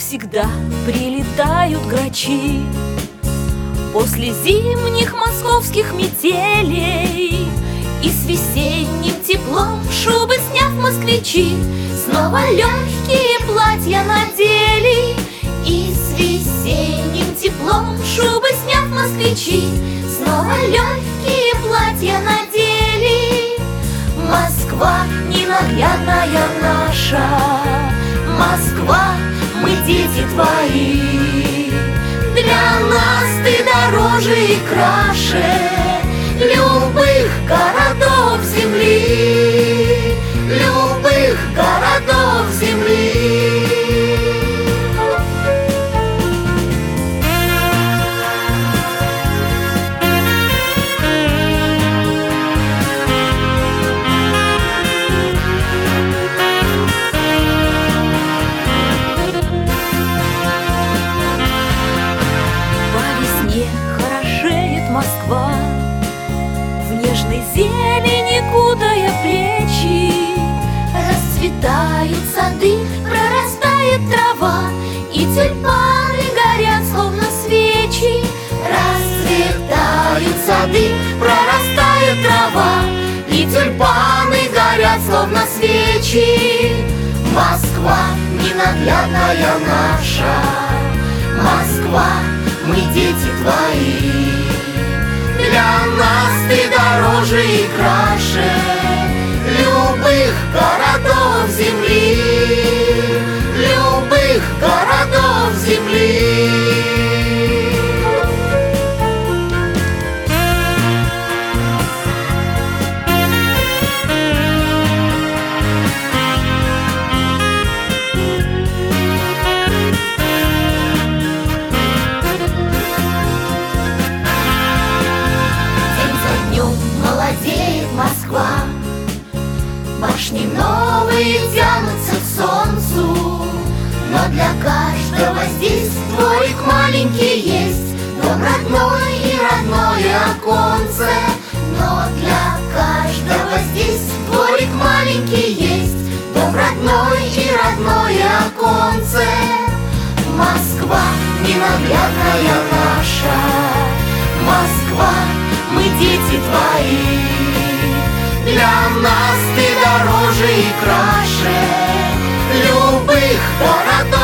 всегда прилетают грачи после зимних московских метелей. И с весенним теплом шубы сняв москвичи, снова легкие платья надели. И с весенним теплом шубы сняв москвичи, снова легкие платья надели. Москва ненаглядная наша, Москва, мы дети твои. Для нас ты дороже и краше любых городов земли, любых городов земли. Москва в нежной зелени кутая плечи, расцветают сады, прорастает трава, и тюльпаны горят, словно свечи. Расцветают сады, прорастает трава, и тюльпаны горят, словно свечи. Москва ненаглядная наша, Москва, мы дети твои. Для нас ты дороже и краше любых городов земли, любых городов земли. Москва, башни новые тянутся к солнцу, но для каждого здесь дворик маленький есть, дом родной и родное оконце. Но для каждого здесь дворик маленький есть, дом родной и родное оконце. Москва ненаглядная наша, Москва, мы дети твои. Для нас ты дороже и краше любых городов